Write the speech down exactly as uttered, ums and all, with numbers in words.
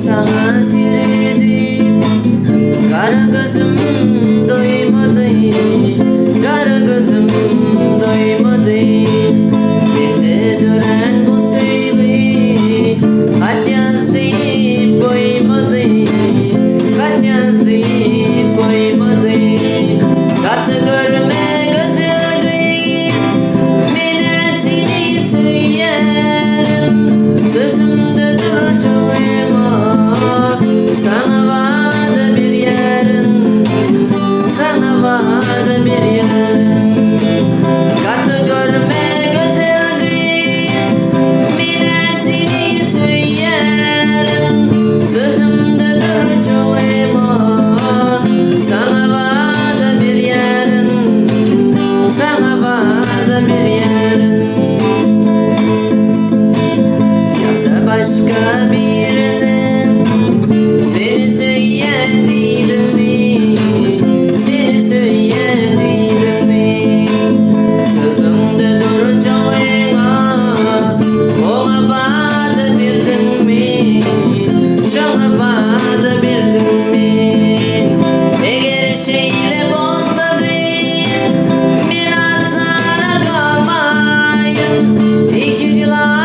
sana seyredip kara gözüm doymadı, kara gözüm doymadı. Bende duran bu sevgi kat yazdı koymadı, kat yazdı koymadı. Kat görme güzel kız, ben seni söylerim, sözümde duracağım. Sana vardı bir yarın, sana vardı bir yarın. Katı görme güzel kız, ben seni söylerim, sözümde duracağım. Sana vardı bir yarın, sana vardı bir yarın. Ya da başka birinin seni söylediydim mi, seni söylediydim mi? Sözümde duracağına ona vaat bildin mi, şuna vaat bildin mi? Eğer şeyle olsa biz biraz sana kalmayın, iki gül